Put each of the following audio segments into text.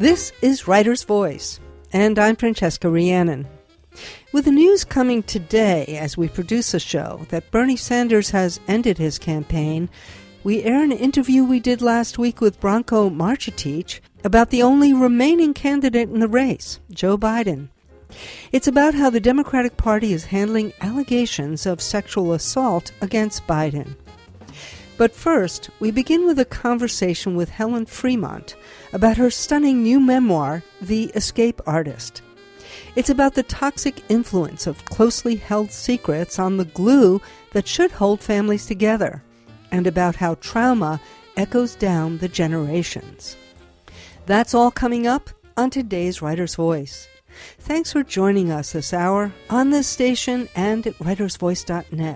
This is Writer's Voice, and I'm Francesca Rhiannon. With the news coming today as we produce a show that Bernie Sanders has ended his campaign, we air an interview we did last week with Branko Marcetic about the only remaining candidate in the race, Joe Biden. It's about how the Democratic Party is handling allegations of sexual assault against Biden. But first, we begin with a conversation with Helen Fremont about her stunning new memoir, The Escape Artist. It's about the toxic influence of closely held secrets on the glue that should hold families together, and about how trauma echoes down the generations. That's all coming up on today's Writer's Voice. Thanks for joining us this hour on this station and at writersvoice.net.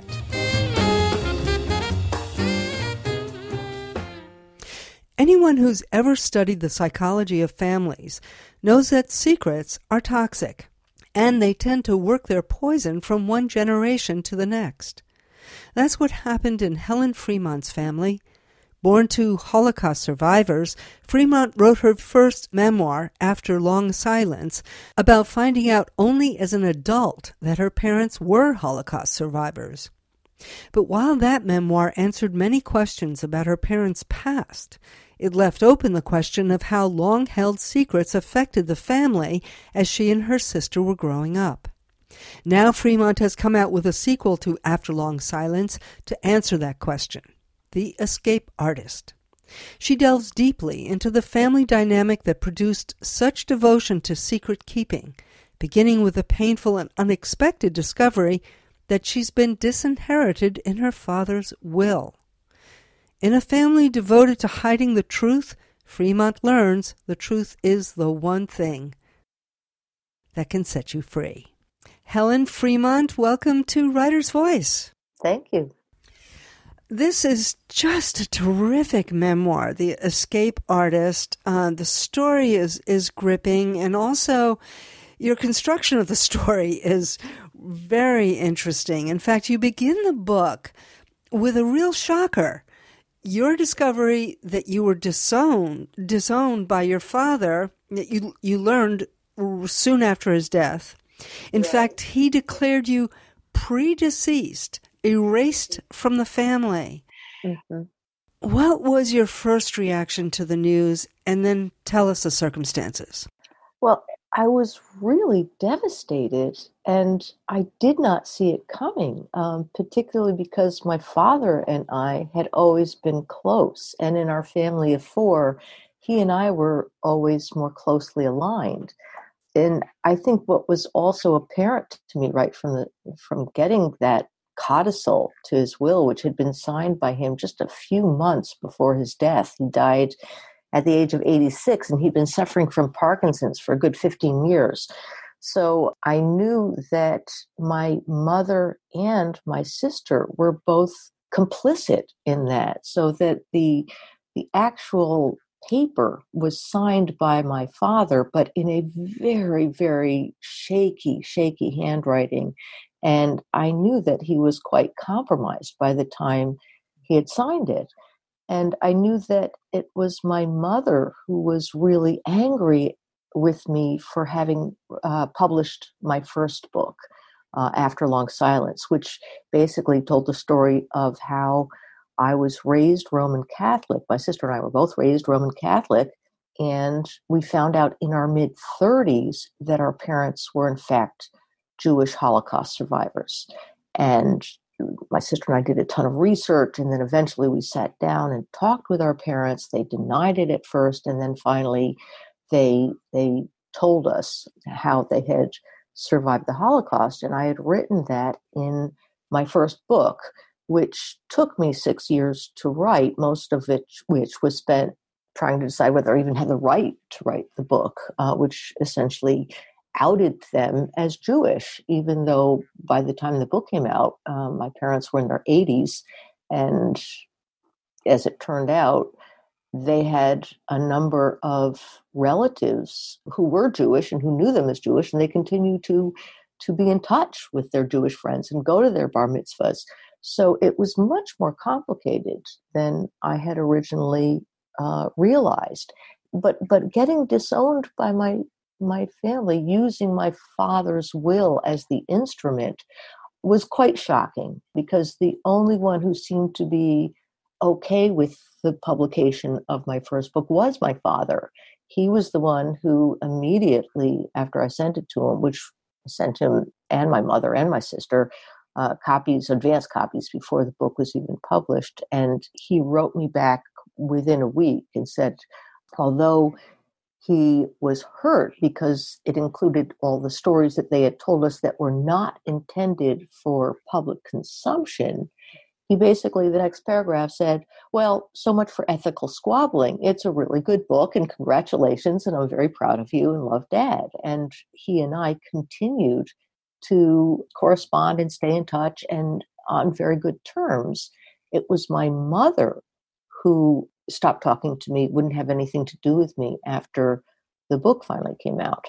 Anyone who's ever studied the psychology of families knows that secrets are toxic, and they tend to work their poison from one generation to the next. That's what happened in Helen Fremont's family. Born to Holocaust survivors, Fremont wrote her first memoir after long silence about finding out only as an adult that her parents were Holocaust survivors. But while that memoir answered many questions about her parents' past, it left open the question of how long-held secrets affected the family as she and her sister were growing up. Now Fremont has come out with a sequel to After Long Silence to answer that question, The Escape Artist. She delves deeply into the family dynamic that produced such devotion to secret keeping, beginning with the painful and unexpected discovery that she's been disinherited in her father's will. In a family devoted to hiding the truth, Fremont learns the truth is the one thing that can set you free. Helen Fremont, welcome to Writer's Voice. Thank you. This is just a terrific memoir, The Escape Artist. The story is gripping, and also your construction of the story is very interesting. In fact, you begin the book with a real shocker. Your discovery that you were disowned by your father, that you learned soon after his death. In fact, he declared you predeceased, erased from the family. Mm-hmm. What was your first reaction to the news? And then tell us the circumstances. Well, I was really devastated, and I did not see it coming, particularly because my father and I had always been close. And in our family of four, he and I were always more closely aligned. And I think what was also apparent to me right from getting that codicil to his will, which had been signed by him just a few months before his death. He died at the age of 86, and he'd been suffering from Parkinson's for a good 15 years. So I knew that my mother and my sister were both complicit in that, so that the actual paper was signed by my father, but in a very, very shaky handwriting. And I knew that he was quite compromised by the time he had signed it. And I knew that it was my mother who was really angry with me for having published my first book, After Long Silence, which basically told the story of how I was raised Roman Catholic. My sister and I were both raised Roman Catholic, and we found out in our mid-30s that our parents were, in fact, Jewish Holocaust survivors. And my sister and I did a ton of research, and then eventually we sat down and talked with our parents. They denied it at first, and then finally they told us how they had survived the Holocaust. And I had written that in my first book, which took me 6 years to write, most of which was spent trying to decide whether I even had the right to write the book, which essentially outed them as Jewish, even though by the time the book came out, my parents were in their 80s. And as it turned out, they had a number of relatives who were Jewish and who knew them as Jewish, and they continued to be in touch with their Jewish friends and go to their bar mitzvahs. So it was much more complicated than I had originally realized. but getting disowned by my family, using my father's will as the instrument, was quite shocking, because the only one who seemed to be okay with the publication of my first book was my father. He was the one who immediately after I sent it to him, which I sent him and my mother and my sister copies, advanced copies, before the book was even published. And he wrote me back within a week and said, although he was hurt because it included all the stories that they had told us that were not intended for public consumption, he basically, the next paragraph said, well, so much for ethical squabbling. It's a really good book, and congratulations, and I'm very proud of you and love Dad. And he and I continued to correspond and stay in touch and on very good terms. It was my mother who stopped talking to me, wouldn't have anything to do with me after the book finally came out.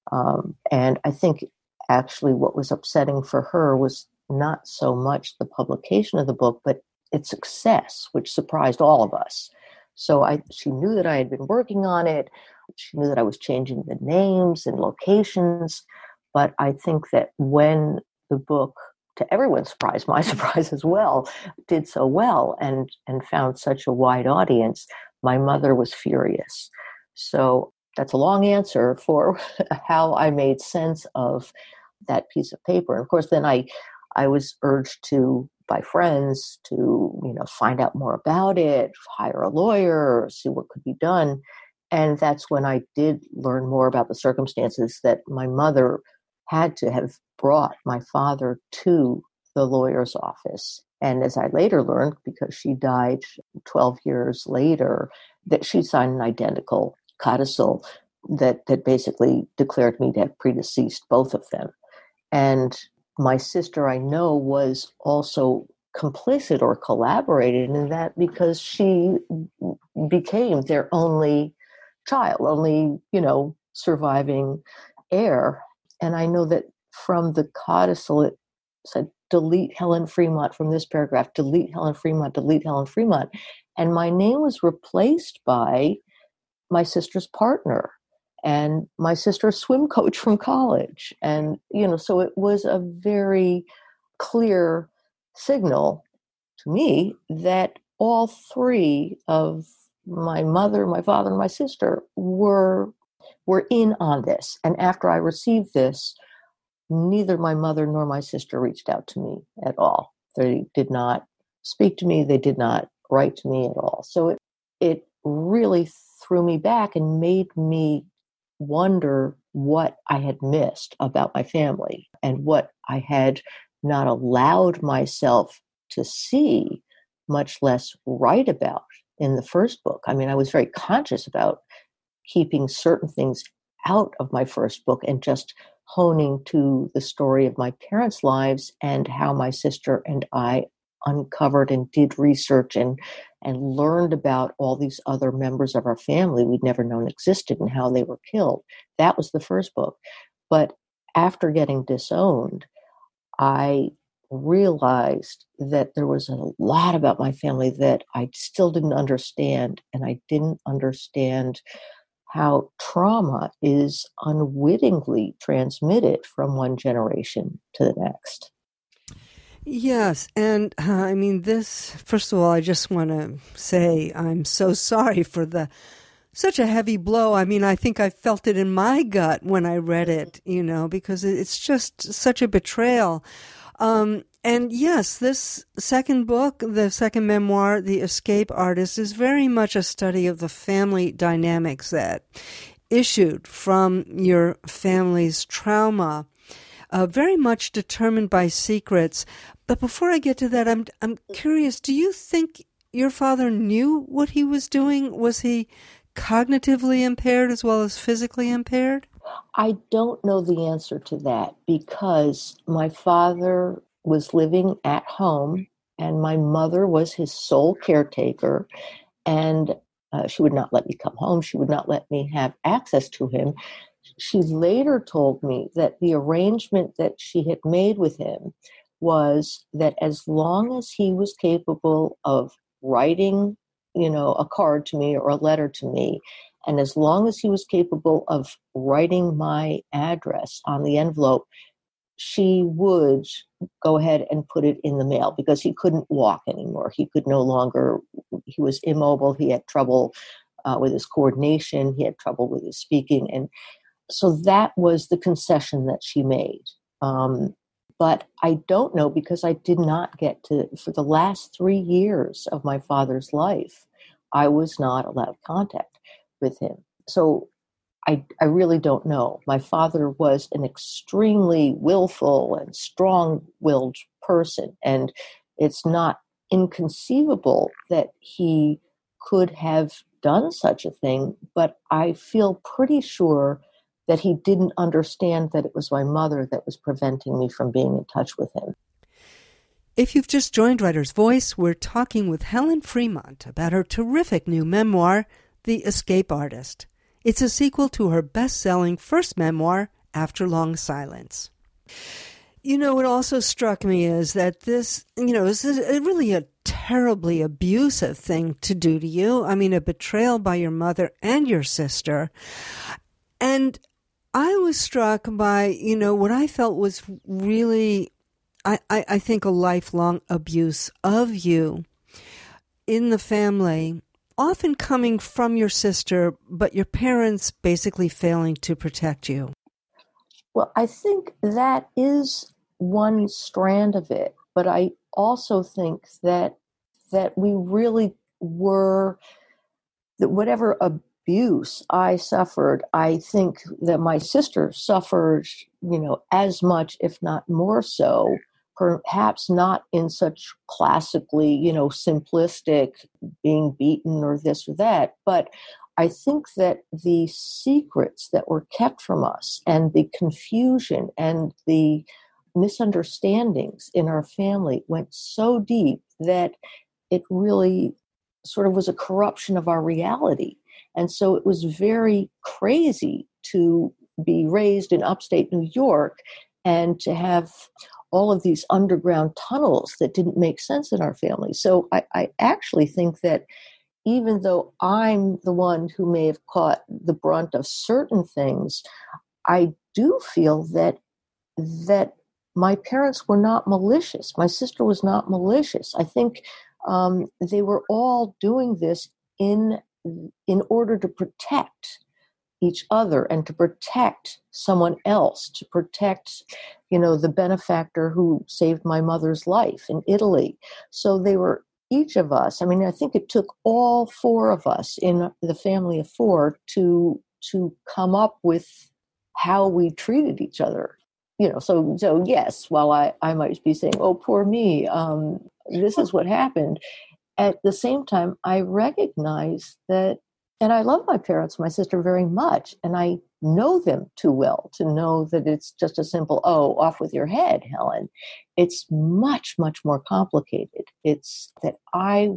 And I think actually what was upsetting for her was not so much the publication of the book, but its success, which surprised all of us. So she knew that I had been working on it. She knew that I was changing the names and locations. But I think that when the book, to everyone's surprise, my surprise as well, did so well and found such a wide audience, my mother was furious. So that's a long answer for how I made sense of that piece of paper. And of course, then I was urged to by friends to, find out more about it, hire a lawyer, see what could be done. And that's when I did learn more about the circumstances, that my mother had to have brought my father to the lawyer's office. And as I later learned, because she died 12 years later, that she signed an identical codicil that basically declared me to have predeceased both of them. And my sister, I know, was also complicit or collaborated in that, because she became their only child, only, surviving heir. And I know that from the codicil, it said, delete Helen Fremont from this paragraph, delete Helen Fremont, delete Helen Fremont. And my name was replaced by my sister's partner and my sister's swim coach from college. And, so it was a very clear signal to me that all three of my mother, my father, and my sister were in on this. And after I received this, neither my mother nor my sister reached out to me at all. They did not speak to me. They did not write to me at all. So it really threw me back and made me wonder what I had missed about my family and what I had not allowed myself to see, much less write about in the first book. I mean, I was very conscious about keeping certain things out of my first book and just honing to the story of my parents' lives and how my sister and I uncovered and did research and learned about all these other members of our family we'd never known existed and how they were killed. That was the first book. But after getting disowned, I realized that there was a lot about my family that I still didn't understand, and I didn't understand how trauma is unwittingly transmitted from one generation to the next. Yes, and I mean this, first of all, I just want to say I'm so sorry for such a heavy blow. I mean, I think I felt it in my gut when I read it, because it's just such a betrayal. And yes, this second book, the second memoir, The Escape Artist, is very much a study of the family dynamics that issued from your family's trauma, very much determined by secrets. But before I get to that, I'm curious, do you think your father knew what he was doing? Was he cognitively impaired as well as physically impaired? I don't know the answer to that, because my father was living at home and my mother was his sole caretaker, and she would not let me come home. She would not let me have access to him. She later told me that the arrangement that she had made with him was that as long as he was capable of writing, a card to me or a letter to me, And as long as he was capable of writing my address on the envelope, she would go ahead and put it in the mail because he couldn't walk anymore. He could no longer, he was immobile. He had trouble with his coordination. He had trouble with his speaking. And so that was the concession that she made. But I don't know because I did not get to, for the last 3 years of my father's life, I was not allowed contact with him. So I really don't know. My father was an extremely willful and strong-willed person, and it's not inconceivable that he could have done such a thing, but I feel pretty sure that he didn't understand that it was my mother that was preventing me from being in touch with him. If you've just joined Writer's Voice, we're talking with Helen Fremont about her terrific new memoir, The Escape Artist. It's a sequel to her best-selling first memoir, After Long Silence. You know, what also struck me is that this, is really a terribly abusive thing to do to you. I mean, a betrayal by your mother and your sister. And I was struck by, what I felt was really, I think, a lifelong abuse of you in the family, often coming from your sister, but your parents basically failing to protect you. Well, I think that is one strand of it, but I also think that we really were, that whatever abuse I suffered, I think that my sister suffered, as much, if not more so, perhaps not in such classically, simplistic being beaten or this or that, but I think that the secrets that were kept from us and the confusion and the misunderstandings in our family went so deep that it really sort of was a corruption of our reality. And so it was very crazy to be raised in upstate New York and to have all of these underground tunnels that didn't make sense in our family. So I actually think that even though I'm the one who may have caught the brunt of certain things, I do feel that my parents were not malicious. My sister was not malicious. I think they were all doing this in order to protect each other and to protect someone else, to protect, the benefactor who saved my mother's life in Italy. So they were, each of us, I think it took all four of us in the family of four to come up with how we treated each other. So yes, while I might be saying, oh, poor me, this is what happened. At the same time, I recognize that, and I love my parents, my sister very much, and I know them too well to know that it's just a simple, oh, off with your head, Helen. It's much, much more complicated. It's that I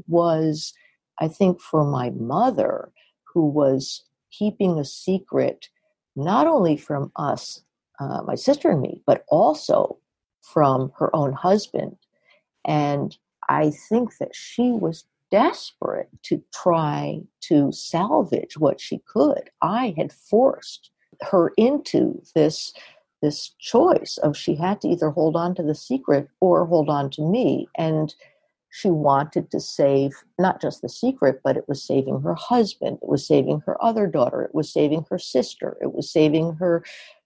think for my mother, who was keeping a secret, not only from us, my sister and me, but also from her own husband. And I think that she was desperate to try to salvage what she could. I had forced her into this choice of she had to either hold on to the secret or hold on to me. And she wanted to save not just the secret, but it was saving her husband. It was saving her other daughter. It was saving her sister. It was saving her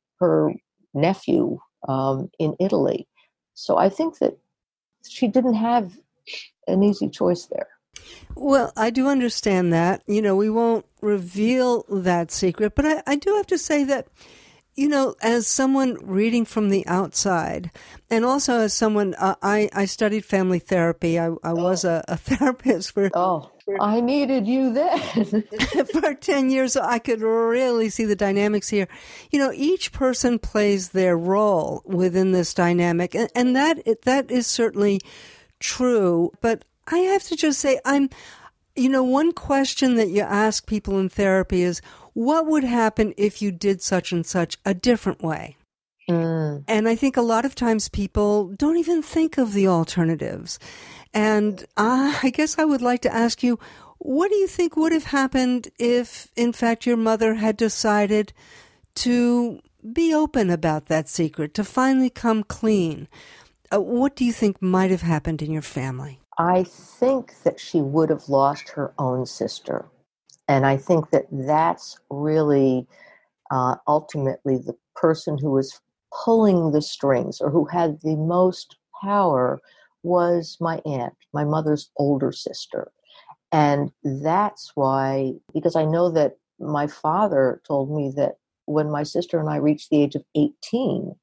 nephew in Italy. So I think that she didn't have an easy choice there. Well, I do understand that. We won't reveal that secret, but I do have to say that, as someone reading from the outside, and also as someone, I studied family therapy. I was a therapist for... Oh, I needed you then. for 10 years, so I could really see the dynamics here. Each person plays their role within this dynamic, and that is certainly true. But I have to just say, one question that you ask people in therapy is, what would happen if you did such and such a different way? And I think a lot of times people don't even think of the alternatives. And I guess I would like to ask you, What do you think would have happened if, in fact, your mother had decided to be open about that secret, to finally come clean? What do you think might have happened in your family? I think that she would have lost her own sister. And I think that that's really ultimately the person who was pulling the strings or who had the most power was my aunt, my mother's older sister. And that's why, because I know that my father told me that when my sister and I reached the age of 18,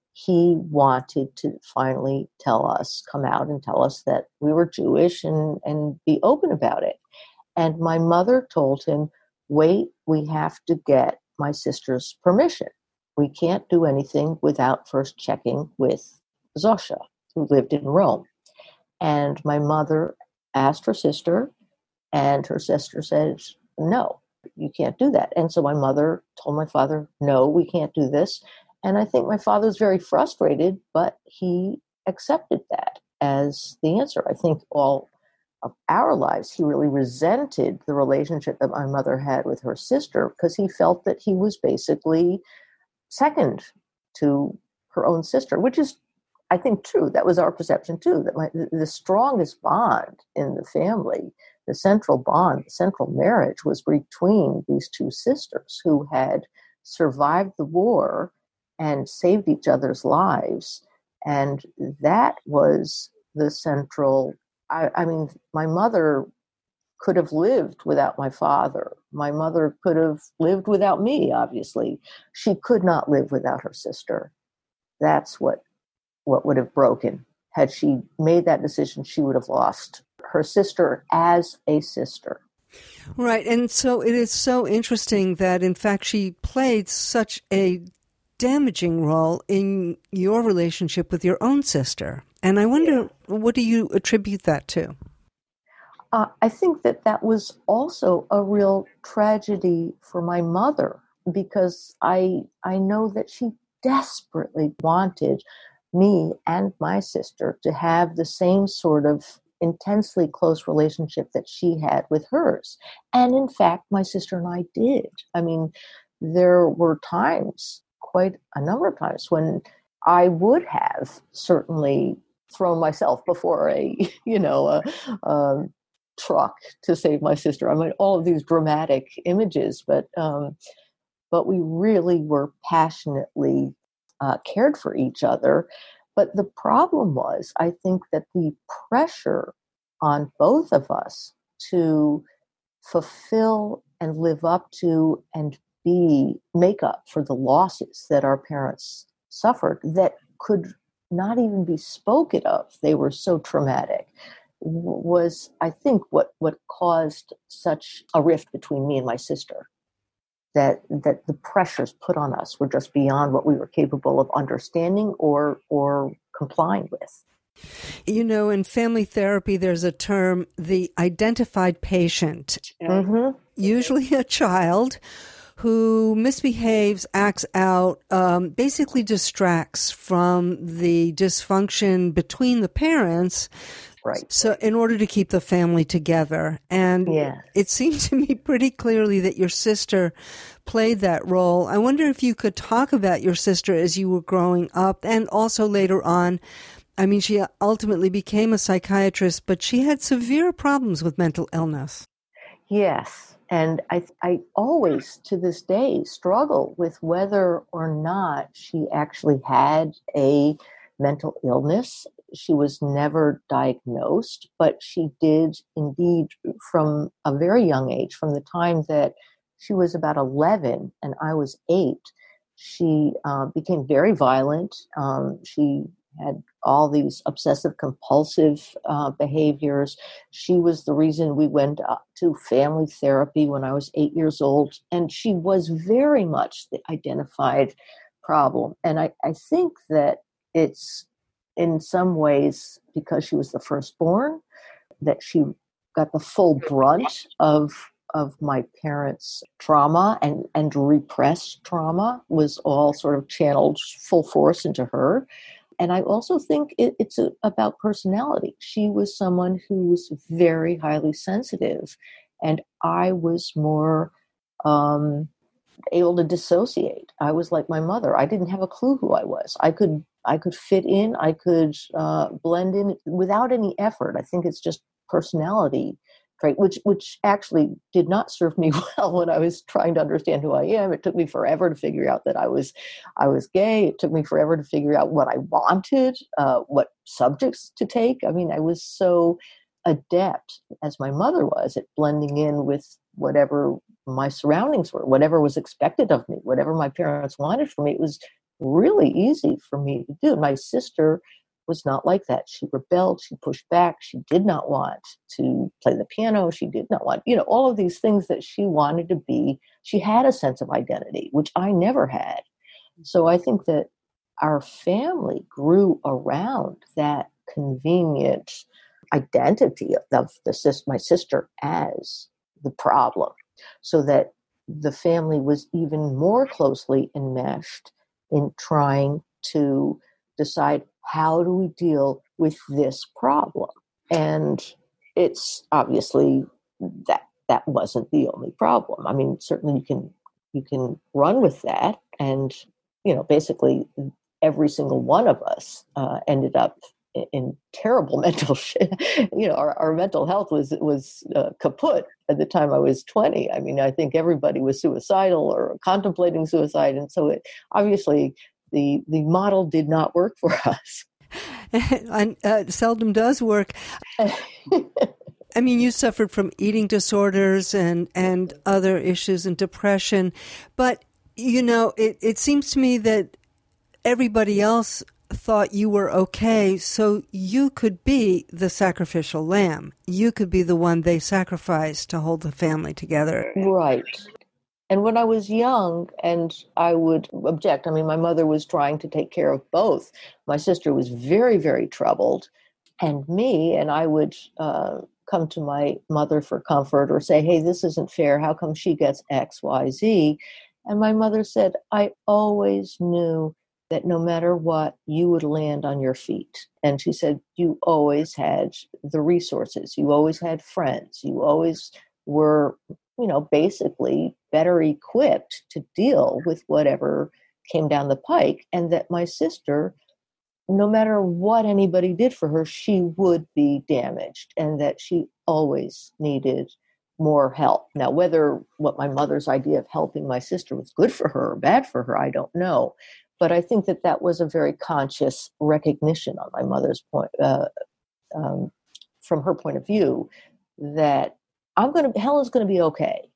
he wanted to finally come out and tell us that we were Jewish and be open about it. And my mother told him, wait, we have to get my sister's permission. We can't do anything without first checking with Zosha, who lived in Rome. And my mother asked her sister, and her sister said, no, you can't do that. And so my mother told my father, no, we can't do this. And I think my father was very frustrated, but he accepted that as the answer. I think all of our lives, he really resented the relationship that my mother had with her sister because he felt that he was basically second to her own sister, which is, I think, true. That was our perception too, that the strongest bond in the family, the central bond, the central marriage was between these two sisters who had survived the war and saved each other's lives. And that was the central. I mean, my mother could have lived without my father. My mother could have lived without me, obviously. She could not live without her sister. That's what would have broken. Had she made that decision, she would have lost her sister as a sister. Right. And so it is so interesting that, in fact, she played such a damaging role in your relationship with your own sister. And I wonder, what do you attribute that to? I think that was also a real tragedy for my mother, because I know that she desperately wanted me and my sister to have the same sort of intensely close relationship that she had with hers. And in fact, my sister and I did. I mean, there were times, quite a number of times, when I would have certainly thrown myself before a truck to save my sister. I mean, all of these dramatic images, but we really were passionately cared for each other. But the problem was, I think that the pressure on both of us to fulfill and live up to and make up for the losses that our parents suffered that could not even be spoken of, they were so traumatic, was, I think, what caused such a rift between me and my sister. That the pressures put on us were just beyond what we were capable of understanding or complying with. You know, in family therapy, there's a term, the identified patient. Mm-hmm. Usually a child who misbehaves, acts out, basically distracts from the dysfunction between the parents. Right. So in order to keep the family together. And It seemed to me pretty clearly that your sister played that role. I wonder if you could talk about your sister as you were growing up and also later on. I mean, she ultimately became a psychiatrist, but she had severe problems with mental illness. Yes. And I always, to this day, struggle with whether or not she actually had a mental illness. She was never diagnosed, but she did indeed, from a very young age, from the time that she was about 11 and I was 8, she became very violent. She had all these obsessive compulsive behaviors. She was the reason we went to family therapy when I was 8 years old. And she was very much the identified problem. And I think that it's in some ways because she was the firstborn that she got the full brunt of my parents' trauma and repressed trauma was all sort of channeled full force into her. And I also think it's about personality. She was someone who was very highly sensitive And I was more able to dissociate. I was like my mother. I didn't have a clue who I was. I could fit in. I could blend in without any effort. I think it's just personality trait, which actually did not serve me well when I was trying to understand who I am. It took me forever to figure out that I was gay. It took me forever to figure out what I wanted, what subjects to take. I mean, I was so adept, as my mother was, at blending in with whatever my surroundings were, whatever was expected of me, whatever my parents wanted from me. It was really easy for me to do. My sister was not like that. She rebelled, she pushed back, she did not want to play the piano, she did not want, all of these things that she wanted to be. She had a sense of identity, which I never had. So I think that our family grew around that convenient identity of my sister as the problem, so that the family was even more closely enmeshed in trying to decide, how do we deal with this problem? And it's obviously that wasn't the only problem. I mean, certainly you can run with that, and basically every single one of us ended up in terrible mental shit. Our mental health was kaput at the time I was 20. I mean, I think everybody was suicidal or contemplating suicide, and so obviously the model did not work for us. And seldom does work. I mean, you suffered from eating disorders and other issues and depression, but it seems to me that everybody else thought you were okay, so you could be the sacrificial lamb. You could be the one they sacrificed to hold the family together. Right. And when I was young, and I would object, I mean, my mother was trying to take care of both. My sister was very, very troubled, and me, and I would come to my mother for comfort or say, hey, this isn't fair. How come she gets X, Y, Z? And my mother said, I always knew that no matter what, you would land on your feet. And she said, you always had the resources. You always had friends. You always were, basically better equipped to deal with whatever came down the pike. And that my sister, no matter what anybody did for her, she would be damaged, and that she always needed more help. Now, whether what my mother's idea of helping my sister was good for her or bad for her, I don't know. But I think that was a very conscious recognition on my mother's point, from her point of view, that Helen's going to be okay.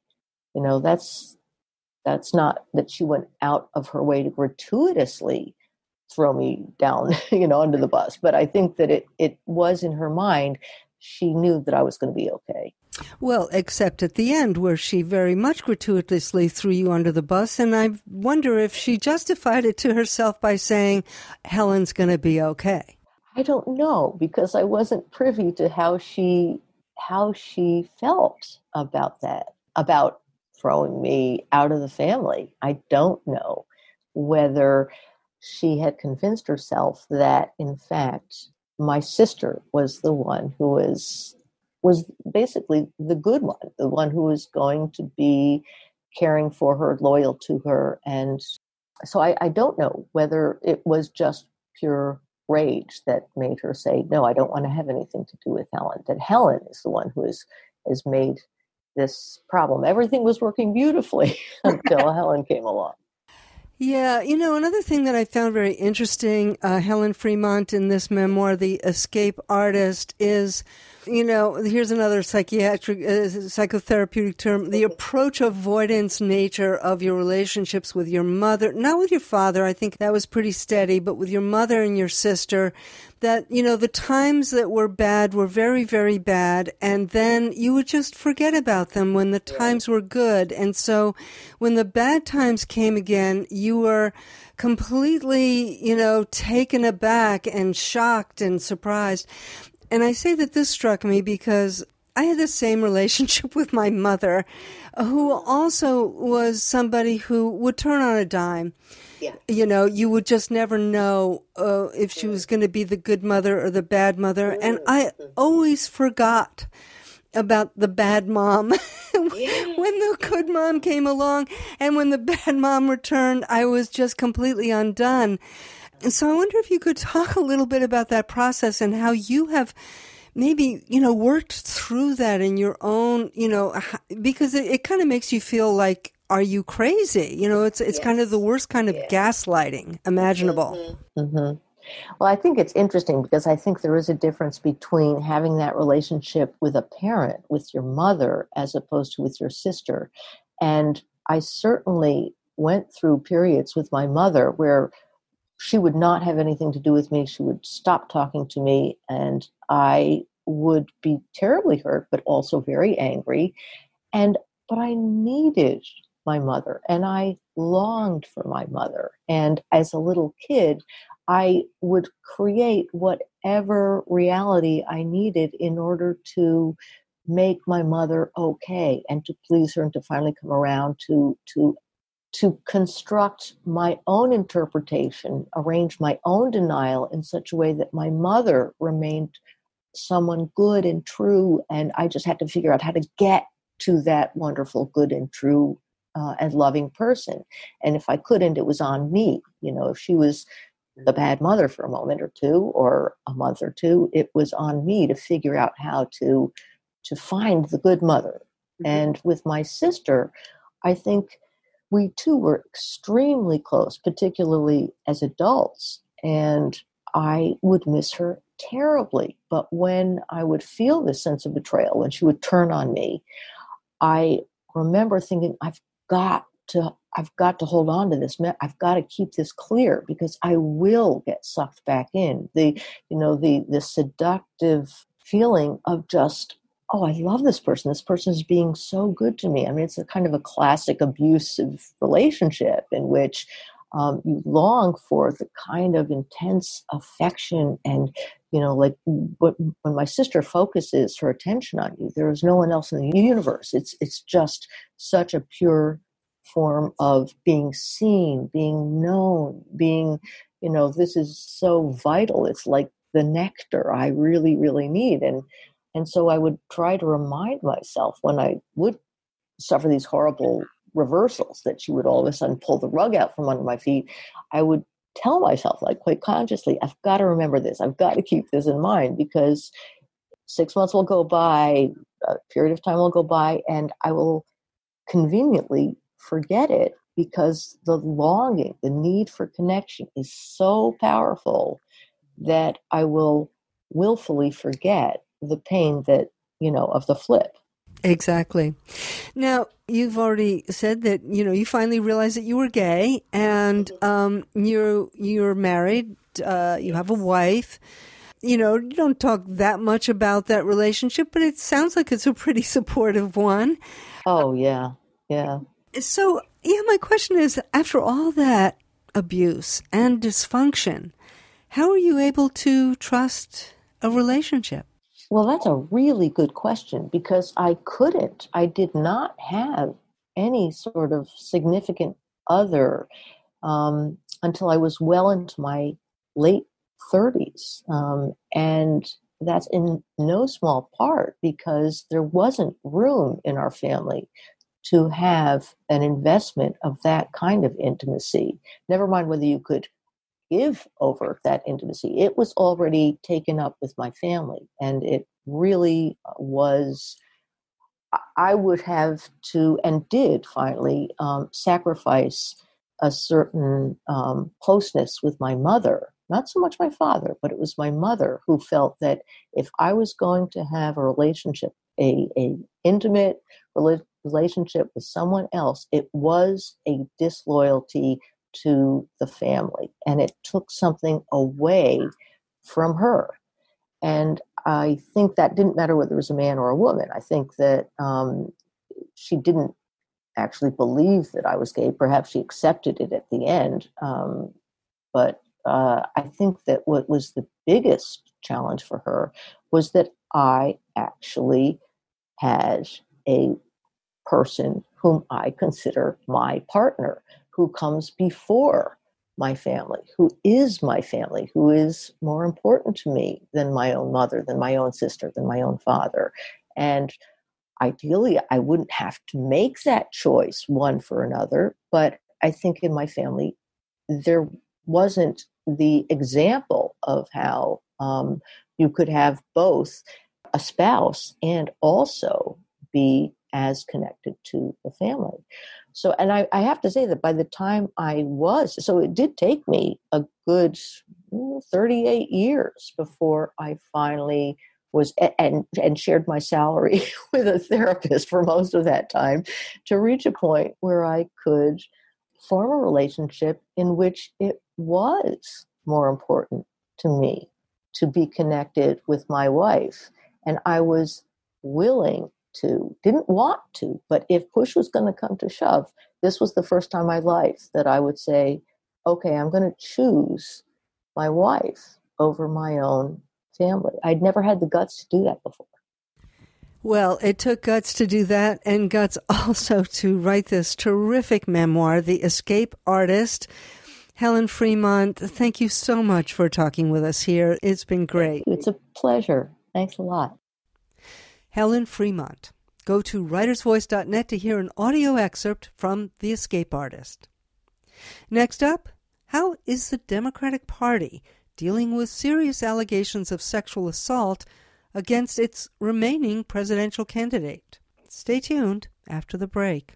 That's not that she went out of her way to gratuitously throw me down, under the bus. But I think that it was in her mind. She knew that I was going to be okay. Well, except at the end, where she very much gratuitously threw you under the bus. And I wonder if she justified it to herself by saying, Helen's going to be okay. I don't know, because I wasn't privy to how she felt about that, about throwing me out of the family. I don't know whether she had convinced herself that, in fact, my sister was the one who was basically the good one, the one who was going to be caring for her, loyal to her. And so I don't know whether it was just pure rage that made her say, no, I don't want to have anything to do with Helen, that Helen is the one who has made this problem. Everything was working beautifully until Helen came along. Yeah, another thing that I found very interesting, Helen Fremont, in this memoir, The Escape Artist, is, here's another psychotherapeutic term, the approach avoidance nature of your relationships with your mother, not with your father. I think that was pretty steady, but with your mother and your sister, that, the times that were bad were very, very bad, and then you would just forget about them when the times were good. And so when the bad times came again, you were completely, taken aback and shocked and surprised. And I say that this struck me because I had the same relationship with my mother, who also was somebody who would turn on a dime. Yeah. You would just never know if she was going to be the good mother or the bad mother. And I always forgot about the bad mom. Yeah. When the good mom came along and when the bad mom returned, I was just completely undone. And so I wonder if you could talk a little bit about that process and how you have maybe, worked through that in your own, because it kind of makes you feel like, are you crazy? It's kind of the worst kind of gaslighting imaginable. Mm-hmm. Mm-hmm. Well, I think it's interesting because I think there is a difference between having that relationship with a parent, with your mother, as opposed to with your sister. And I certainly went through periods with my mother where she would not have anything to do with me. She would stop talking to me, and I would be terribly hurt, but also very angry. But I needed my mother, and I longed for my mother. And as a little kid, I would create whatever reality I needed in order to make my mother okay and to please her and to finally come around to construct my own interpretation, arrange my own denial in such a way that my mother remained someone good and true. And I just had to figure out how to get to that wonderful, good and true and loving person. And if I couldn't, it was on me. If she was the bad mother for a moment or two or a month or two, it was on me to figure out how to find the good mother. Mm-hmm. And with my sister, I think we too were extremely close, particularly as adults. And I would miss her terribly. But when I would feel this sense of betrayal, when she would turn on me, I remember thinking, I've got to hold on to this. I've got to keep this clear because I will get sucked back in. The seductive feeling of just, oh, I love this person. This person is being so good to me. I mean, it's a kind of a classic abusive relationship in which you long for the kind of intense affection and, like when my sister focuses her attention on you, there is no one else in the universe. It's just such a pure form of being seen, being known, being, this is so vital. It's like the nectar I really, really need. And so I would try to remind myself when I would suffer these horrible reversals that she would all of a sudden pull the rug out from under my feet. I would tell myself, like quite consciously, I've got to remember this. I've got to keep this in mind because 6 months will go by, a period of time will go by, and I will conveniently forget it because the longing, the need for connection is so powerful that I will willfully forget the pain that, of the flip. Exactly. Now, you've already said that, you finally realized that you were gay and you're married, you have a wife. You don't talk that much about that relationship, but it sounds like it's a pretty supportive one. Oh, yeah. Yeah. So, my question is, after all that abuse and dysfunction, how are you able to trust a relationship? Well, that's a really good question because I did not have any sort of significant other until I was well into my late 30s. And that's in no small part because there wasn't room in our family to have an investment of that kind of intimacy. Never mind whether you could give over that intimacy. It was already taken up with my family, and it really was. I would have to, and did finally, sacrifice a certain closeness with my mother. Not so much my father, but it was my mother who felt that if I was going to have a relationship, a intimate relationship with someone else, it was a disloyalty to the family, and it took something away from her. And I think that didn't matter whether it was a man or a woman. I think that she didn't actually believe that I was gay. Perhaps she accepted it at the end. But I think that what was the biggest challenge for her was that I actually had a person whom I consider my partner, who comes before my family, who is my family, who is more important to me than my own mother, than my own sister, than my own father. And ideally, I wouldn't have to make that choice one for another. But I think in my family, there wasn't the example of how you could have both a spouse and also be as connected to the family. So, and I have to say that by the time so it did take me a good 38 years before I finally was and shared my salary with a therapist for most of that time to reach a point where I could form a relationship in which it was more important to me to be connected with my wife. And I was willing to, didn't want to, but if push was going to come to shove, this was the first time in my life that I would say, okay, I'm going to choose my wife over my own family. I'd never had the guts to do that before. Well, it took guts to do that, and guts also to write this terrific memoir, The Escape Artist. Helen Fremont, thank you so much for talking with us here. It's been great. It's a pleasure. Thanks a lot. Helen Fremont. Go to writersvoice.net to hear an audio excerpt from The Escape Artist. Next up, how is the Democratic Party dealing with serious allegations of sexual assault against its remaining presidential candidate? Stay tuned after the break.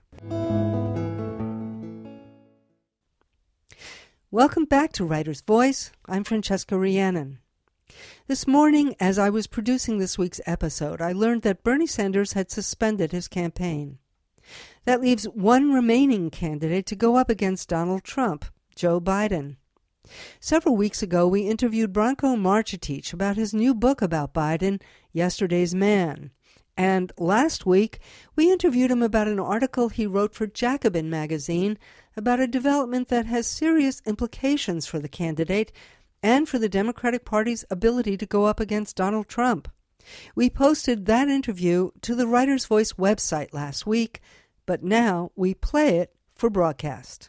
Welcome back to Writer's Voice. I'm Francesca Rhiannon. This morning, as I was producing this week's episode, I learned that Bernie Sanders had suspended his campaign. That leaves one remaining candidate to go up against Donald Trump, Joe Biden. Several weeks ago, we interviewed Branko Marcetic about his new book about Biden, Yesterday's Man. And last week, we interviewed him about an article he wrote for Jacobin magazine about a development that has serious implications for the candidate and for the Democratic Party's ability to go up against Donald Trump. We posted that interview to the Writer's Voice website last week, but now we play it for broadcast.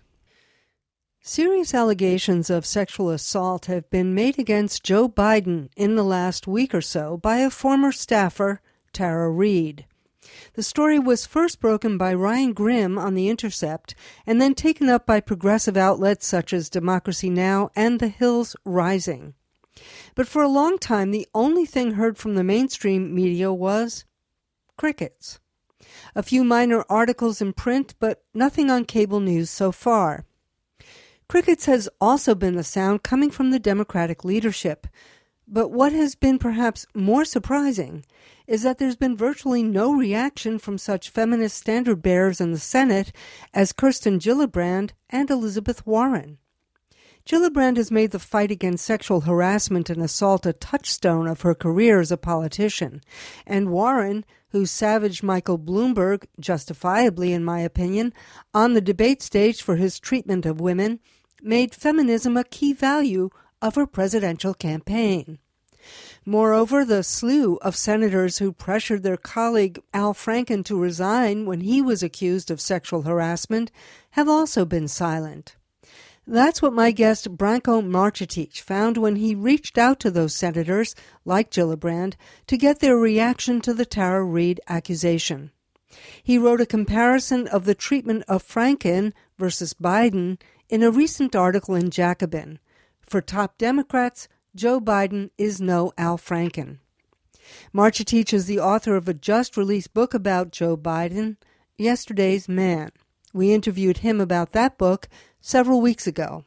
Serious allegations of sexual assault have been made against Joe Biden in the last week or so by a former staffer, Tara Reade. The story was first broken by Ryan Grimm on The Intercept and then taken up by progressive outlets such as Democracy Now! And The Hills Rising. But for a long time, the only thing heard from the mainstream media was crickets. A few minor articles in print, but nothing on cable news so far. Crickets has also been the sound coming from the Democratic leadership. But what has been perhaps more surprising is that there's been virtually no reaction from such feminist standard bearers in the Senate as Kirsten Gillibrand and Elizabeth Warren. Gillibrand has made the fight against sexual harassment and assault a touchstone of her career as a politician, and Warren, who savaged Michael Bloomberg, justifiably in my opinion, on the debate stage for his treatment of women, made feminism a key value of her presidential campaign. Moreover, the slew of senators who pressured their colleague Al Franken to resign when he was accused of sexual harassment have also been silent. That's what my guest Branko Marcetic found when he reached out to those senators, like Gillibrand, to get their reaction to the Tara Reade accusation. He wrote a comparison of the treatment of Franken versus Biden in a recent article in Jacobin. For top Democrats, Joe Biden is no Al Franken. Marcetic is the author of a just-released book about Joe Biden, Yesterday's Man. We interviewed him about that book several weeks ago.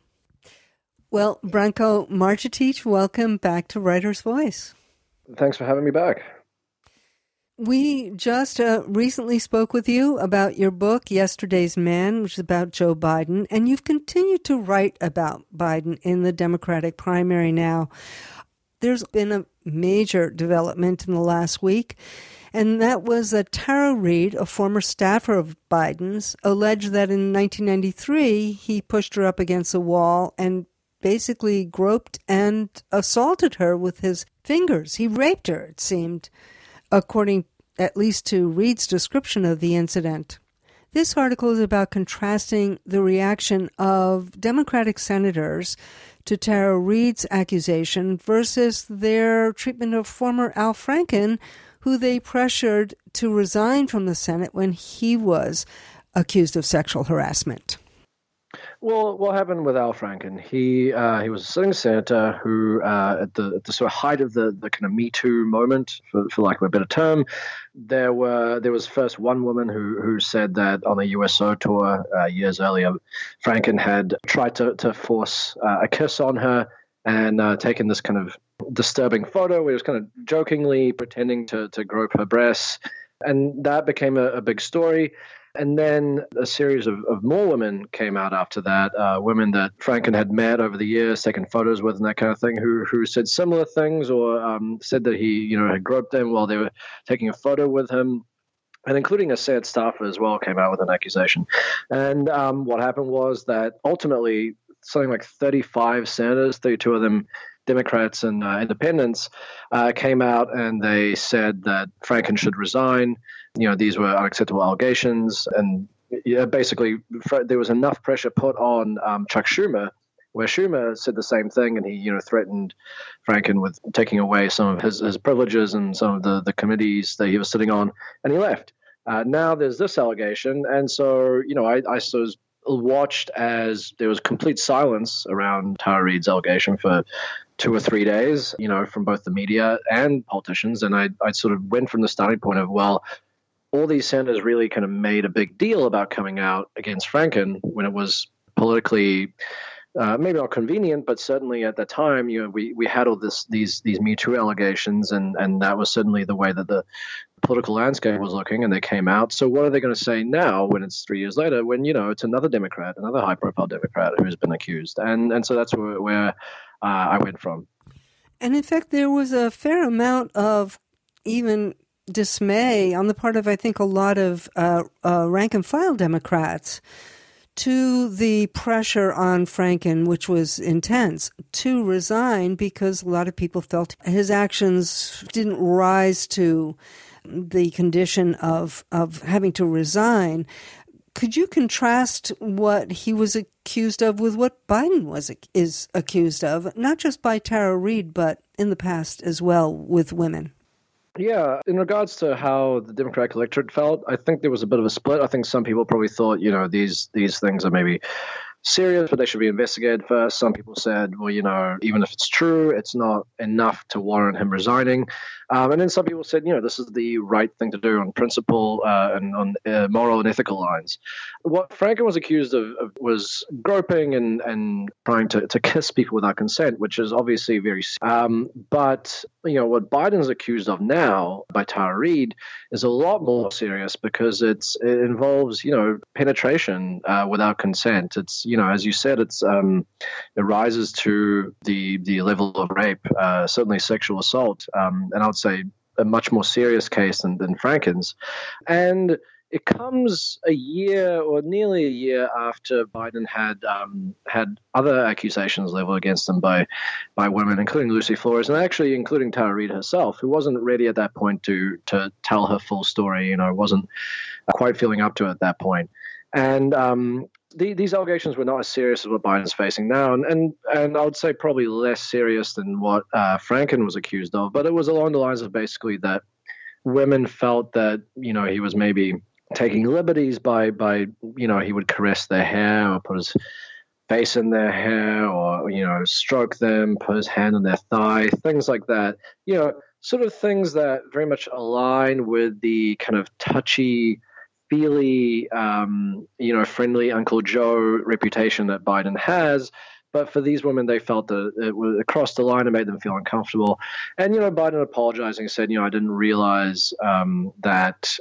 Well, Branko Marcetic, welcome back to Writer's Voice. Thanks for having me back. We just recently spoke with you about your book, Yesterday's Man, which is about Joe Biden, and you've continued to write about Biden in the Democratic primary now. There's been a major development in the last week, and that was that Tara Reade, a former staffer of Biden's, alleged that in 1993 he pushed her up against a wall and basically groped and assaulted her with his fingers. He raped her, it seemed, according at least to Reade's description of the incident. This article is about contrasting the reaction of Democratic senators to Tara Reade's accusation versus their treatment of former Al Franken, who they pressured to resign from the Senate when he was accused of sexual harassment. Well, what happened with Al Franken? He was a sitting senator who, at the sort of height of the kind of Me Too moment, for lack of a better term, there was first one woman who said that on a USO tour years earlier, Franken had tried to force a kiss on her and taken this kind of disturbing photo where he was kind of jokingly pretending to grope her breasts, and that became a big story. And then a series of more women came out after that, women that Franken had met over the years, taken photos with and that kind of thing, who said similar things or said that he, had groped them while they were taking a photo with him. And including a Senate staffer as well came out with an accusation. And what happened was that ultimately something like 35 senators, 32 of them Democrats and independents, came out and they said that Franken should resign. These were unacceptable allegations. And basically, there was enough pressure put on Chuck Schumer, where Schumer said the same thing, and he, threatened Franken with taking away some of his privileges and some of the committees that he was sitting on, and he left. Now there's this allegation, and so, I sort of watched as there was complete silence around Tara Reade's allegation for 2 or 3 days, from both the media and politicians, and I sort of went from the starting point of, well, all these senators really kind of made a big deal about coming out against Franken when it was politically maybe not convenient, but certainly at the time, we had all these Me Too allegations, and that was certainly the way that the political landscape was looking, and they came out. So what are they going to say now when it's 3 years later, when, it's another Democrat, another high-profile Democrat who's been accused? And so that's where I went from. And in fact, there was a fair amount of even dismay on the part of, I think, a lot of rank-and-file Democrats to the pressure on Franken, which was intense, to resign because a lot of people felt his actions didn't rise to the condition of having to resign. Could you contrast what he was accused of with what Biden is accused of, not just by Tara Reade, but in the past as well with women? Yeah, in regards to how the Democratic electorate felt, I think there was a bit of a split. I think some people probably thought, these things are maybe serious, but they should be investigated first. Some people said, well, even if it's true, it's not enough to warrant him resigning. And then some people said, this is the right thing to do on principle and on moral and ethical lines. What Franken was accused of was groping and trying to kiss people without consent, which is obviously very but, what Biden's accused of now by Tara Reade is a lot more serious because it involves, penetration without consent. It's, as you said, it rises to the level of rape, certainly sexual assault, and I would say a much more serious case than Franken's. And it comes a year or nearly a year after Biden had other accusations leveled against him by women, including Lucy Flores, and actually including Tara Reade herself, who wasn't ready at that point to tell her full story. Wasn't quite feeling up to it at that point. And these allegations were not as serious as what Biden's facing now, and I would say probably less serious than what Franken was accused of. But it was along the lines of basically that women felt that he was maybe taking liberties by he would caress their hair or put his face in their hair or stroke them, put his hand on their thigh, things like that. Sort of things that very much align with the kind of touchy, feely, friendly Uncle Joe reputation that Biden has. But for these women, they felt that it was across the line and made them feel uncomfortable. And, Biden apologizing said, I didn't realize that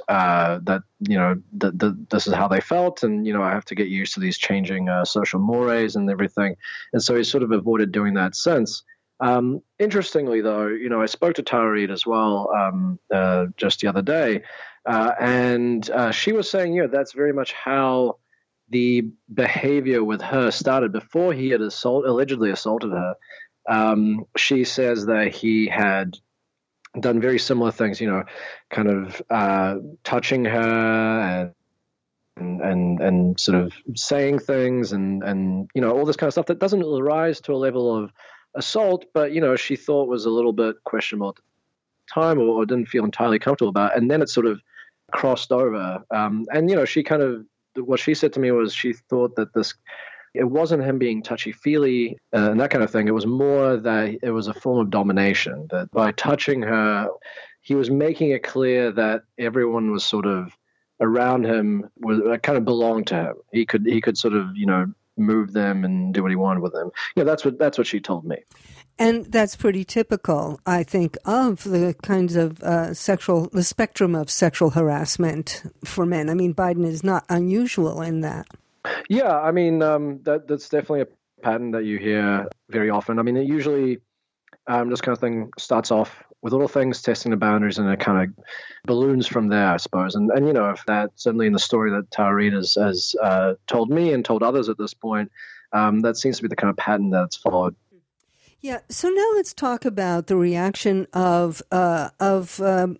this is how they felt. And, I have to get used to these changing social mores and everything. And so he sort of avoided doing that since. Interestingly, though, I spoke to Tara Reade as well just the other day. And she was saying, that's very much how the behavior with her started before he had allegedly assaulted her. She says that he had done very similar things, kind of touching her and sort of saying things and all this kind of stuff that doesn't rise to a level of assault, but she thought was a little bit questionable at time or didn't feel entirely comfortable about. And then it sort of crossed over. And she kind of, what she said to me was she thought that it wasn't him being touchy-feely and that kind of thing. It was more that it was a form of domination, that by touching her, he was making it clear that everyone was sort of around him, kind of belonged to him. He could sort of, move them and do what he wanted with them. That's what she told me. And that's pretty typical, I think, of the kinds of the spectrum of sexual harassment for men. I mean, Biden is not unusual in that. Yeah, I mean, that's definitely a pattern that you hear very often. I mean, it usually this kind of thing starts off with little things, testing the boundaries, and it kind of balloons from there, I suppose. And if that, certainly in the story that Tara Reid has told me and told others at this point, that seems to be the kind of pattern that's followed. Yeah. So now let's talk about the reaction of the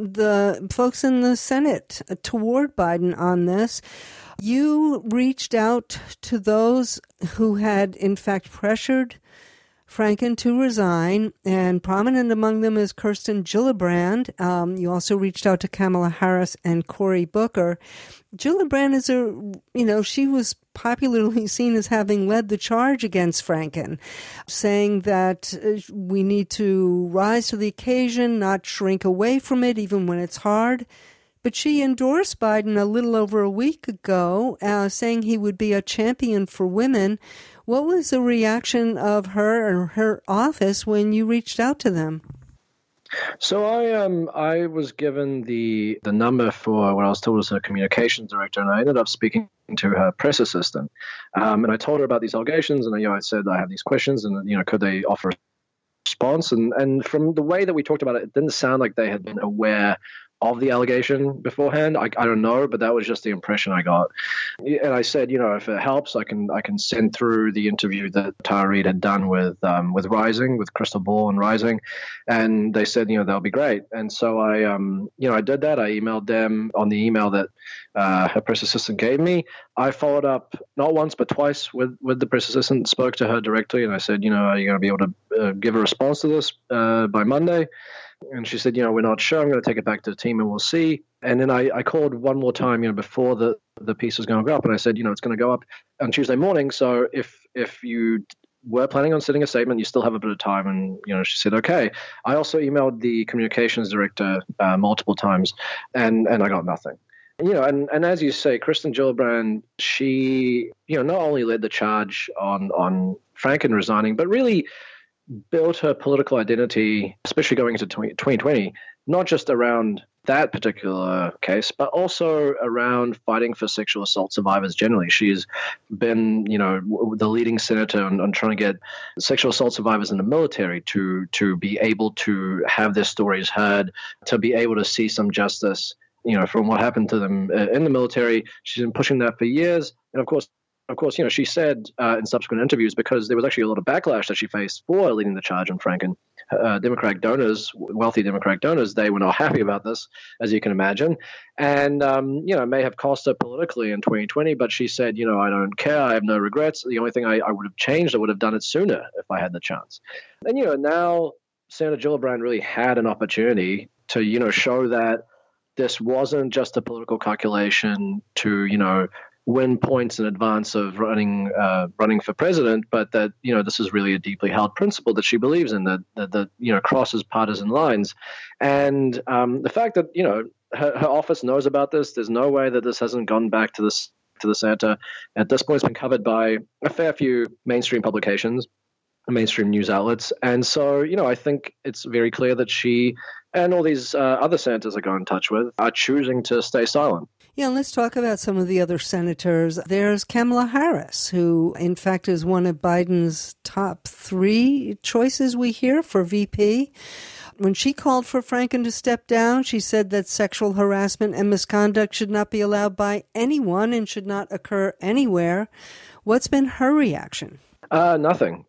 folks in the Senate toward Biden on this. You reached out to those who had, in fact, pressured Franken to resign, and prominent among them is Kirsten Gillibrand. You also reached out to Kamala Harris and Cory Booker. Gillibrand is she was popularly seen as having led the charge against Franken, saying that we need to rise to the occasion, not shrink away from it, even when it's hard. But she endorsed Biden a little over a week ago, saying he would be a champion for women. What was the reaction of her or her office when you reached out to them? So I was given the number for what I was told was her communications director, and I ended up speaking to her press assistant. And I told her about these allegations, and I said I have these questions, and could they offer a response? And from the way that we talked about it, it didn't sound like they had been aware of the allegation beforehand. I don't know, but that was just the impression I got. And I said, if it helps, I can send through the interview that Tara Reid had done with Rising, with Crystal Ball and Rising, and they said, that'll be great. And so I did that. I emailed them on the email that her press assistant gave me. I followed up not once but twice with the press assistant, spoke to her directly, and I said, are you going to be able to give a response to this by Monday? And she said, we're not sure. I'm going to take it back to the team and we'll see. And then I called one more time, before the piece was going to go up. And I said, it's going to go up on Tuesday morning. So if you were planning on sending a statement, you still have a bit of time. And, she said, okay. I also emailed the communications director multiple times and I got nothing. And as you say, Kirsten Gillibrand, she, not only led the charge on Franken resigning, but really built her political identity, especially going into 2020, not just around that particular case, but also around fighting for sexual assault survivors generally. She's been, the leading senator on trying to get sexual assault survivors in the military to be able to have their stories heard, to be able to see some justice, from what happened to them in the military. She's been pushing that for years. And of course, she said in subsequent interviews, because there was actually a lot of backlash that she faced for leading the charge on Franken, Democratic donors, wealthy Democratic donors, they were not happy about this, as you can imagine. And, it may have cost her politically in 2020, but she said, I don't care. I have no regrets. The only thing I would have changed, I would have done it sooner if I had the chance. And, now Senator Gillibrand really had an opportunity to, show that this wasn't just a political calculation to, win points in advance of running for president, but that this is really a deeply held principle that she believes in, that crosses partisan lines, and the fact that her office knows about this. There's no way that this hasn't gone back to the center. At this point, it's been covered by a fair few mainstream publications, mainstream news outlets, and so I think it's very clear that she and all these other senators I go in touch with are choosing to stay silent. Yeah, and let's talk about some of the other senators. There's Kamala Harris, who, in fact, is one of Biden's top 3 choices we hear for VP. When she called for Franken to step down, she said that sexual harassment and misconduct should not be allowed by anyone and should not occur anywhere. What's been her reaction? Nothing.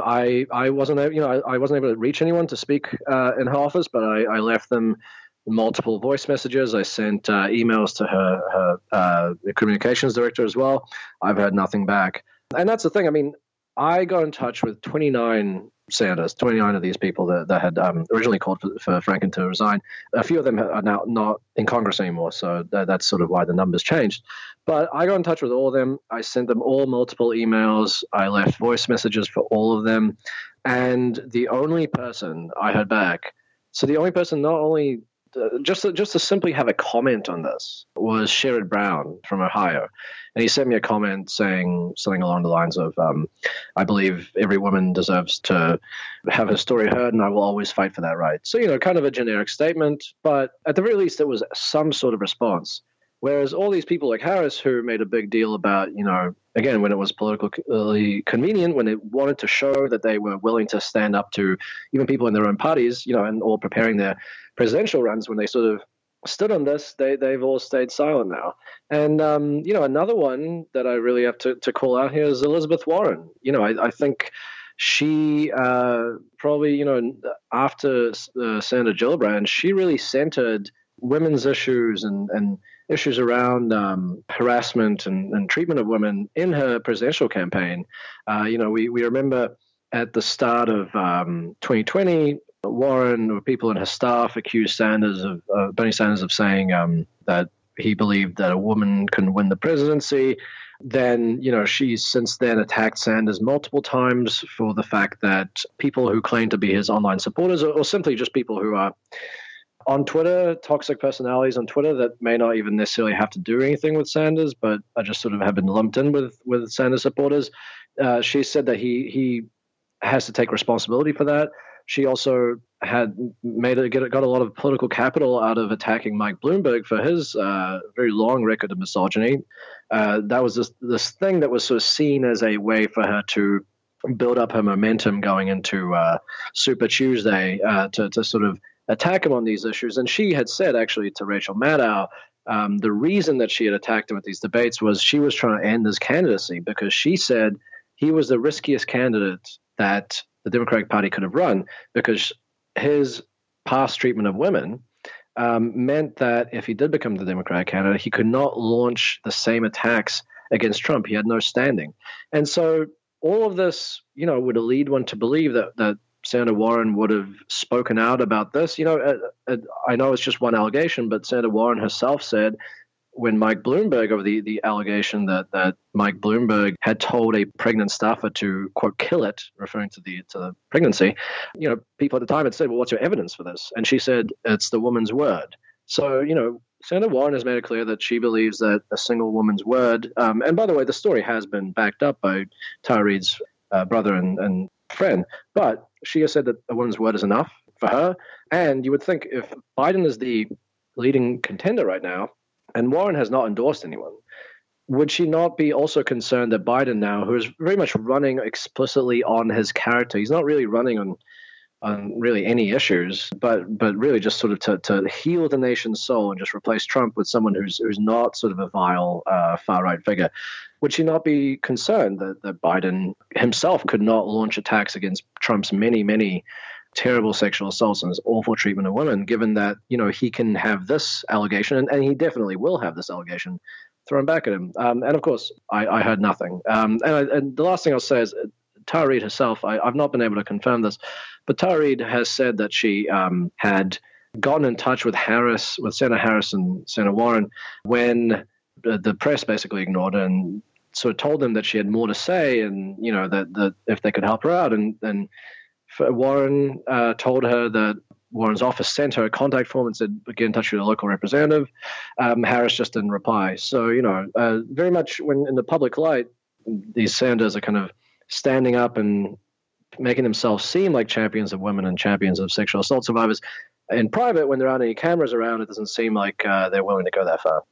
I wasn't able to reach anyone to speak in her office, but I left them multiple voice messages. I sent emails to her communications director as well. I've heard nothing back. And that's the thing. I mean, I got in touch with 29 Sanders, 29 of these people that had originally called for Franken to resign. A few of them are now not in Congress anymore, so that's sort of why the numbers changed. But I got in touch with all of them. I sent them all multiple emails. I left voice messages for all of them. And the only person I heard back, so the only person not only just to simply have a comment on this was Sherrod Brown from Ohio. And he sent me a comment saying something along the lines of, I believe every woman deserves to have her story heard, and I will always fight for that right. So, kind of a generic statement, but at the very least, it was some sort of response. Whereas all these people like Harris, who made a big deal about, again, when it was politically convenient, when they wanted to show that they were willing to stand up to even people in their own parties, and all preparing their presidential runs, when they sort of stood on this, they've all stayed silent now. And, another one that I really have to call out here is Elizabeth Warren. I think she probably, after Senator Gillibrand, she really centered women's issues and issues around harassment and treatment of women in her presidential campaign. We remember at the start of 2020, Warren or people in her staff accused Bernie Sanders of saying that he believed that a woman couldn't win the presidency. Then, she's since then attacked Sanders multiple times for the fact that people who claim to be his online supporters or simply just people who are on Twitter, toxic personalities on Twitter that may not even necessarily have to do anything with Sanders, but are just sort of have been lumped in with Sanders supporters. She said that he has to take responsibility for that. She also had got a lot of political capital out of attacking Mike Bloomberg for his very long record of misogyny. That was this thing that was sort of seen as a way for her to build up her momentum going into Super Tuesday to sort of attack him on these issues. And she had said, actually, to Rachel Maddow, the reason that she had attacked him at these debates was she was trying to end his candidacy because she said he was the riskiest candidate that the Democratic Party could have run because his past treatment of women meant that if he did become the Democratic candidate, he could not launch the same attacks against Trump. He had no standing. And so all of this, would lead one to believe that Senator Warren would have spoken out about this. I know it's just one allegation, but Senator Warren herself said when Mike Bloomberg, over the allegation that Mike Bloomberg had told a pregnant staffer to, quote, kill it, referring to the pregnancy, people at the time had said, well, what's your evidence for this? And she said, it's the woman's word. So, Senator Warren has made it clear that she believes that a single woman's word, and by the way, the story has been backed up by Tara Reade's brother and friend, but she has said that a woman's word is enough for her. And you would think if Biden is the leading contender right now, and Warren has not endorsed anyone, would she not be also concerned that Biden now, who is very much running explicitly on his character, he's not really running on really any issues, but really just sort of to heal the nation's soul and just replace Trump with someone who's not sort of a vile far-right figure. Would she not be concerned that Biden himself could not launch attacks against Trump's many, many terrible sexual assaults and his awful treatment of women, given that, he can have this allegation, and he definitely will have this allegation thrown back at him. And of course, I heard nothing. And the last thing I'll say is Tara Reade herself, I've not been able to confirm this, but Tara Reade has said that she had gotten in touch with Senator Harris and Senator Warren when the press basically ignored her and sort of told them that she had more to say and, that if they could help her out. And Warren told her that Warren's office sent her a contact form and said, get in touch with a local representative. Harris just didn't reply. So, very much when in the public light, these senators are kind of standing up and making themselves seem like champions of women and champions of sexual assault survivors. In private, when there aren't any cameras around, it doesn't seem like they're willing to go that far.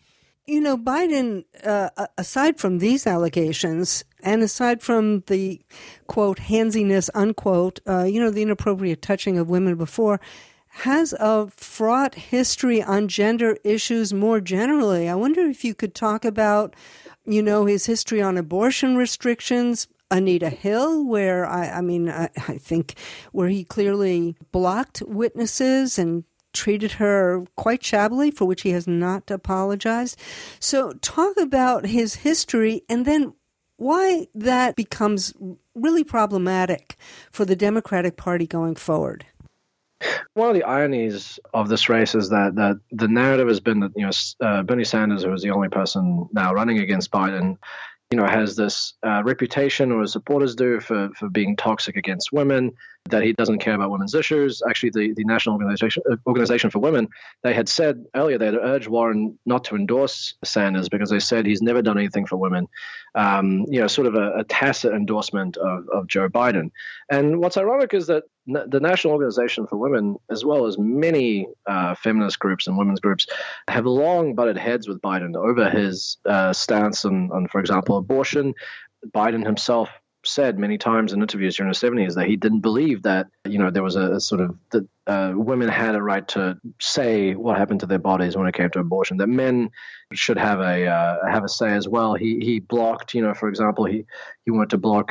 Biden, aside from these allegations, and aside from the, quote, handsiness, unquote, the inappropriate touching of women before, has a fraught history on gender issues more generally. I wonder if you could talk about, his history on abortion restrictions, Anita Hill, where I think where he clearly blocked witnesses and treated her quite shabbily, for which he has not apologized. So talk about his history, and then why that becomes really problematic for the Democratic Party going forward. One of the ironies of this race is that the narrative has been that Bernie Sanders, who is the only person now running against Biden, has this reputation, or his supporters do, for being toxic against women, that he doesn't care about women's issues. Actually, the National Organization for Women, they had said earlier, they had urged Warren not to endorse Sanders because they said he's never done anything for women, sort of a tacit endorsement of Joe Biden. And what's ironic is that the National Organization for Women, as well as many feminist groups and women's groups, have long butted heads with Biden over his stance on, for example, abortion. Biden himself said many times in interviews during the 70s that he didn't believe that, there was a sort of, that women had a right to say what happened to their bodies when it came to abortion, that men should have a say as well. He blocked, for example, he wanted to block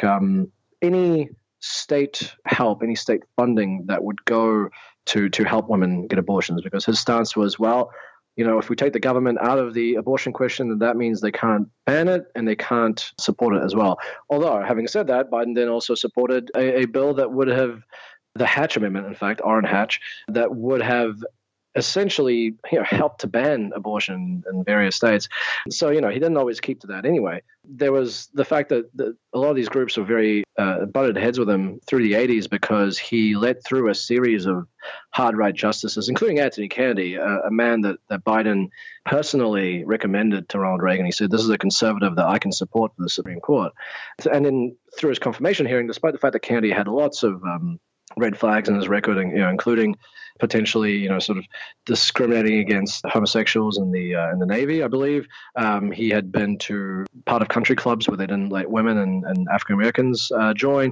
any state help, any state funding that would go to help women get abortions, because his stance was, well, if we take the government out of the abortion question, then that means they can't ban it and they can't support it as well. Although, having said that, Biden then also supported a bill that would have, the Hatch Amendment, in fact, Orrin Hatch, that would have essentially helped to ban abortion in various states. So, he didn't always keep to that anyway. There was the fact that a lot of these groups were very butted heads with him through the 80s because he let through a series of hard right justices, including Anthony Kennedy, a man that Biden personally recommended to Ronald Reagan. He said, this is a conservative that I can support for the Supreme Court. And then through his confirmation hearing, despite the fact that Kennedy had lots of red flags in his record, including potentially, sort of discriminating against homosexuals in the Navy, I believe. He had been to part of country clubs where they didn't let women and African Americans join.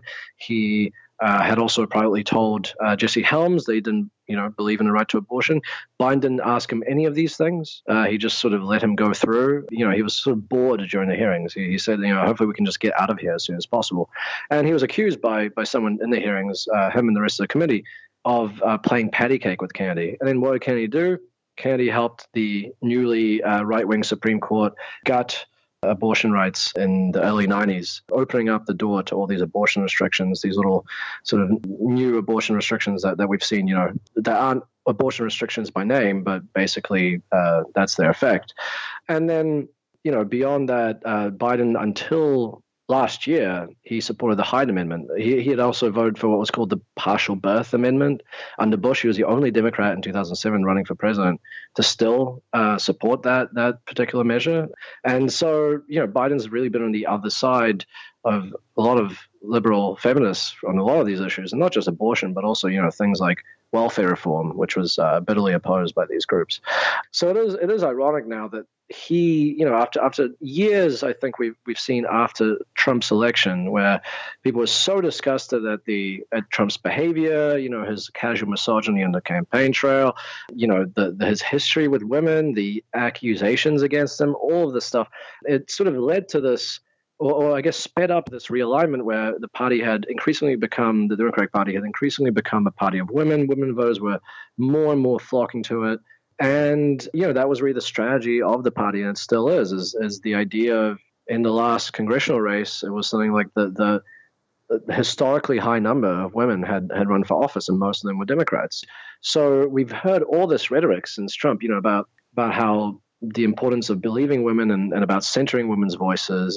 He had also privately told Jesse Helms they didn't, believe in the right to abortion. Biden didn't ask him any of these things. He just sort of let him go through. He was sort of bored during the hearings. He said, hopefully we can just get out of here as soon as possible. And he was accused by someone in the hearings, him and the rest of the committee, of playing patty cake with Kennedy. And then what did Kennedy do? Kennedy helped the newly right-wing Supreme Court gut abortion rights in the early 90s, opening up the door to all these abortion restrictions, these little sort of new abortion restrictions that we've seen, that aren't abortion restrictions by name, but basically that's their effect. And then, beyond that, Biden, until last year, he supported the Hyde Amendment. He had also voted for what was called the Partial Birth Amendment. Under Bush, he was the only Democrat in 2007 running for president to still support that particular measure. And so, Biden's really been on the other side of a lot of liberal feminists on a lot of these issues, and not just abortion, but also, things like welfare reform, which was bitterly opposed by these groups. So it is ironic now that he, after years, I think we've seen after Trump's election, where people were so disgusted at Trump's behavior, his casual misogyny on the campaign trail, his history with women, the accusations against him, all of this stuff. It sort of led to this, or I guess sped up this realignment where the Democratic Party had increasingly become a party of women. Women voters were more and more flocking to it. And, that was really the strategy of the party, and it still is the idea of, in the last congressional race, it was something like the historically high number of women had run for office, and most of them were Democrats. So we've heard all this rhetoric since Trump, about how the importance of believing women and about centering women's voices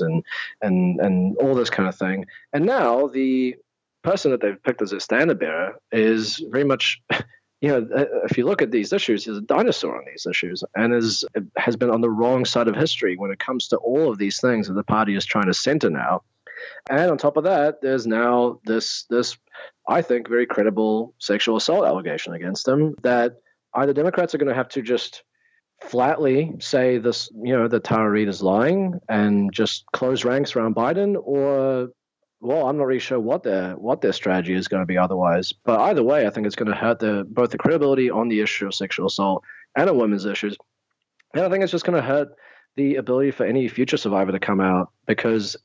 and all this kind of thing. And now the person that they've picked as a standard bearer is very much, if you look at these issues, he's a dinosaur on these issues and has been on the wrong side of history when it comes to all of these things that the party is trying to center now. And on top of that, there's now this I think, very credible sexual assault allegation against him that either Democrats are going to have to just flatly say this, that Tara Reade is lying and just close ranks around Biden, or, well, I'm not really sure what their strategy is going to be otherwise. But either way, I think it's going to hurt both the credibility on the issue of sexual assault and on women's issues. And I think it's just going to hurt the ability for any future survivor to come out, because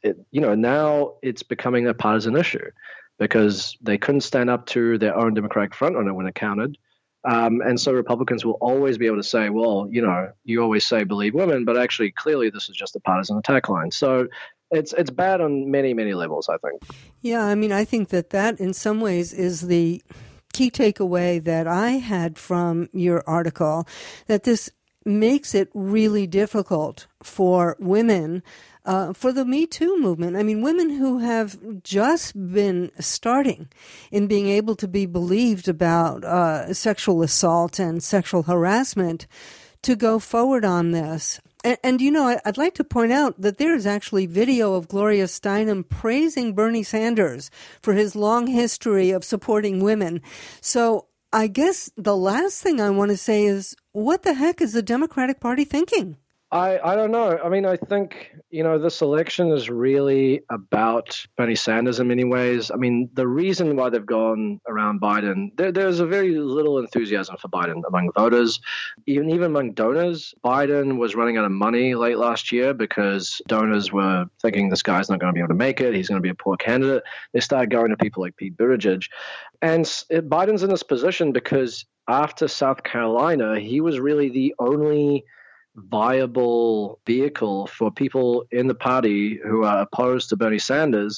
now it's becoming a partisan issue because they couldn't stand up to their own Democratic frontrunner when it counted. And so Republicans will always be able to say, well, you always say believe women, but actually clearly this is just a partisan attack line. So it's bad on many, many levels, I think. Yeah, I mean, I think that in some ways is the key takeaway that I had from your article, that this makes it really difficult for women, for the Me Too movement. I mean, women who have just been starting in being able to be believed about sexual assault and sexual harassment, to go forward on this. And you know, I'd like to point out that there is actually video of Gloria Steinem praising Bernie Sanders for his long history of supporting women. So I guess the last thing I want to say is, what the heck is the Democratic Party thinking? I don't know. I mean, I think, this election is really about Bernie Sanders in many ways. I mean, the reason why they've gone around Biden, there's a very little enthusiasm for Biden among voters, even among donors. Biden was running out of money late last year because donors were thinking this guy's not going to be able to make it. He's going to be a poor candidate. They started going to people like Pete Buttigieg. And Biden's in this position because after South Carolina, he was really the only viable vehicle for people in the party who are opposed to Bernie Sanders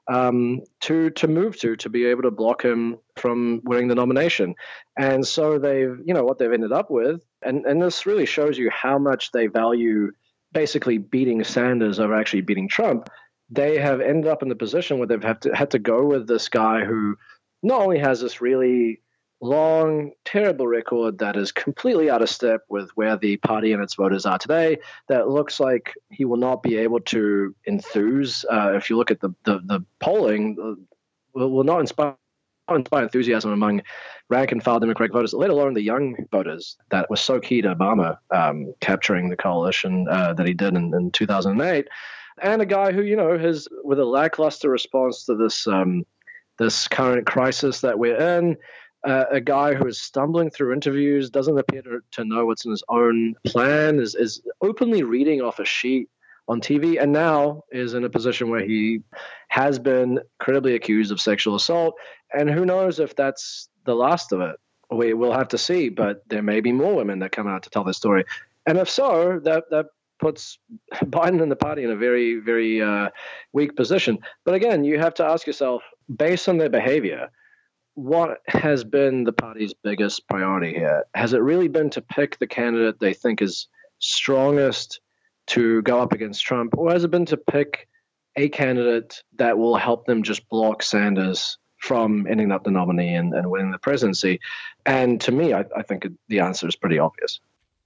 to move to be able to block him from winning the nomination. And so what they've ended up with, and this really shows you how much they value basically beating Sanders over actually beating Trump. They have ended up in the position where they've had to go with this guy who not only has this really long, terrible record that is completely out of step with where the party and its voters are today, that looks like he will not be able to enthuse. If you look at the polling, will not inspire enthusiasm among rank and file Democratic voters, let alone the young voters that was so key to Obama capturing the coalition that he did in 2008. And a guy who, has, with a lackluster response to this current crisis that we're in, a guy who is stumbling through interviews, doesn't appear to know what's in his own plan, is openly reading off a sheet on TV, and now is in a position where he has been credibly accused of sexual assault. And who knows if that's the last of it. We will have to see, but there may be more women that come out to tell this story. And if so, that puts Biden and the party in a very, very weak position. But again, you have to ask yourself, based on their behavior, what has been the party's biggest priority here? Has it really been to pick the candidate they think is strongest to go up against Trump, or has it been to pick a candidate that will help them just block Sanders from ending up the nominee and winning the presidency? And to me, I think the answer is pretty obvious.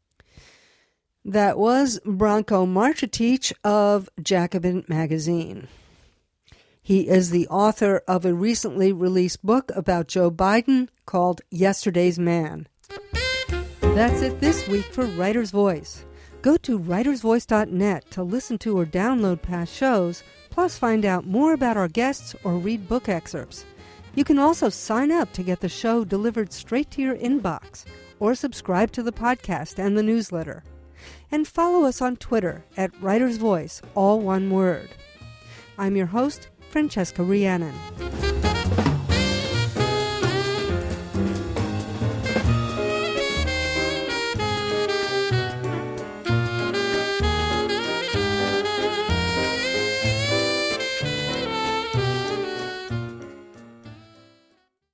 That was Branko Marcetic of Jacobin Magazine. He is the author of a recently released book about Joe Biden called Yesterday's Man. That's it this week for Writer's Voice. Go to writersvoice.net to listen to or download past shows, plus find out more about our guests or read book excerpts. You can also sign up to get the show delivered straight to your inbox, or subscribe to the podcast and the newsletter. And follow us on Twitter at Writer's Voice, all one word. I'm your host, Francesca Rhiannon.